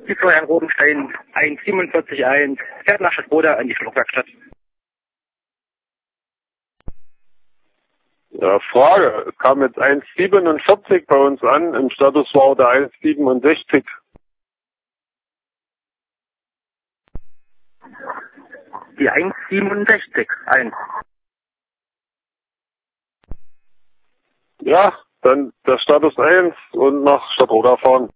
Die Florian Rodenstein 147.1 fährt nach Stadtboda an die Schluckwerkstatt. Ja, Frage. Es kam jetzt 1,47 bei uns an. Im Status war der 1,67. Die 167.1. Ja, dann der Status 1 und nach Stadtroda fahren.